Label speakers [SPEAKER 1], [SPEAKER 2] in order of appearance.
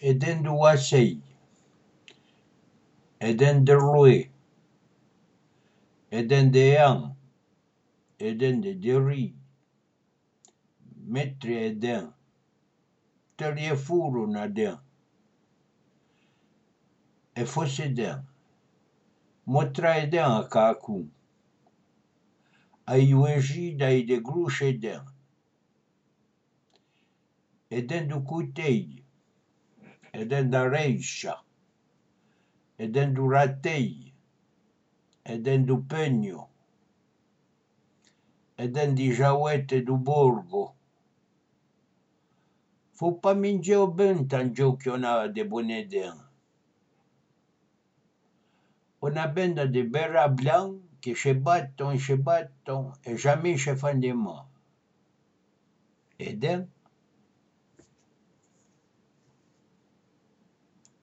[SPEAKER 1] e den do Wassei, e den de Roue, e den de Ean, e den de Deri, Metri e den, Terie furo na den, e fosse den, Motra e den a Kaku, a Iweji da i de Gruche e den, e den do Kutei, e den da Reisha, e den do Ratei, e den do Pegno, e den di Jauette do Borgo. Faut pas manger au ben tant qu'on a des bonnets d'air. On a ben des berras blancs qui se battent, et jamais se font des morts. Et donc,